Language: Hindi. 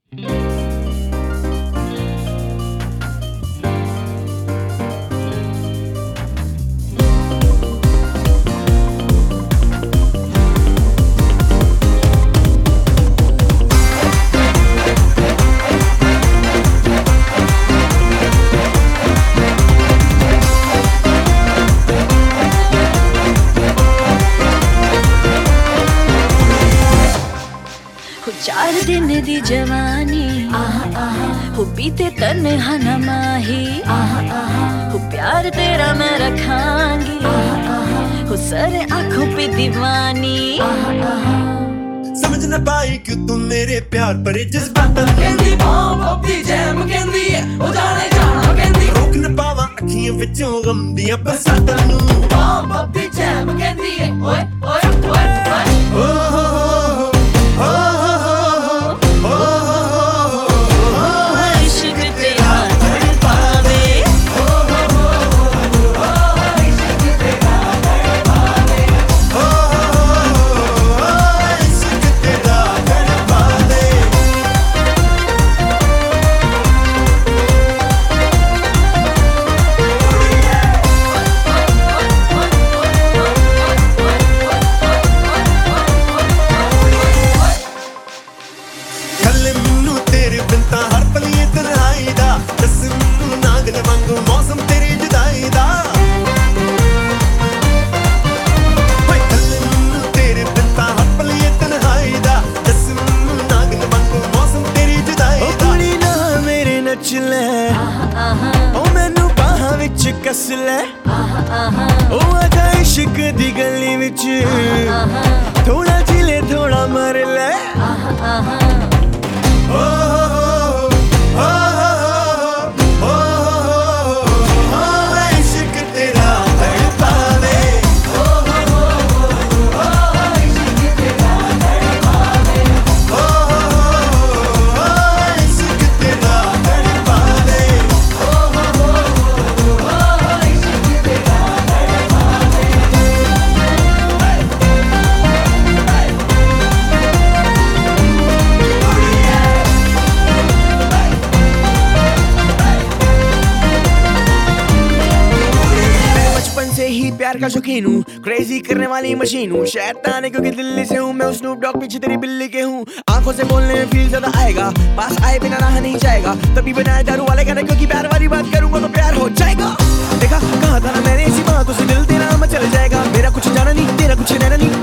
चार दिन दी जवानी हो बीते तन्हा न माही हो प्यार तेरा मैं रखांगी हो सारे आंखों पे दीवानी समझ न पाई क्यों तुम मेरे प्यार पर जज्बात कहंदी बॉम्ब अपनी जैम कहंदी है ओ जाने जाना कहंदी रोक न पावा अखियां विचों गम दियां बरसातां नू बॉम्ब अपनी जैम कहंदी है ओए ओए ओए ओए मौसम तेरी जुदाई दा तेरे बिना हर पल ये तन्हाई दा नागन वांगू मौसम तेरी जुदाई दा कुड़ी ना मेरे नच ले ओ मैनू बाहां विच कस ले ओ आजा इश्क दी गली विच थोड़ा जिले थोड़ा मर ले ही प्यार का शौकीन हूँ, क्रेजी करने वाली मशीन हूँ, शैतान है क्योंकि दिल्ली से हूँ मैं, स्नूप डॉग पीछे तेरी बिल्ली के हूँ। आंखों से बोलने में फील ज्यादा आएगा, पास आए बिना रहा नहीं जाएगा, तभी बनाए दारू वाले गाने क्योंकि प्यार वाली बात करूंगा तो प्यार हो जाएगा। देखा कहा था ना मैंने इसी बातों से दिल तेरा मैं चल जाएगा, मेरा कुछ जाना नहीं तेरा कुछ रहना नहीं।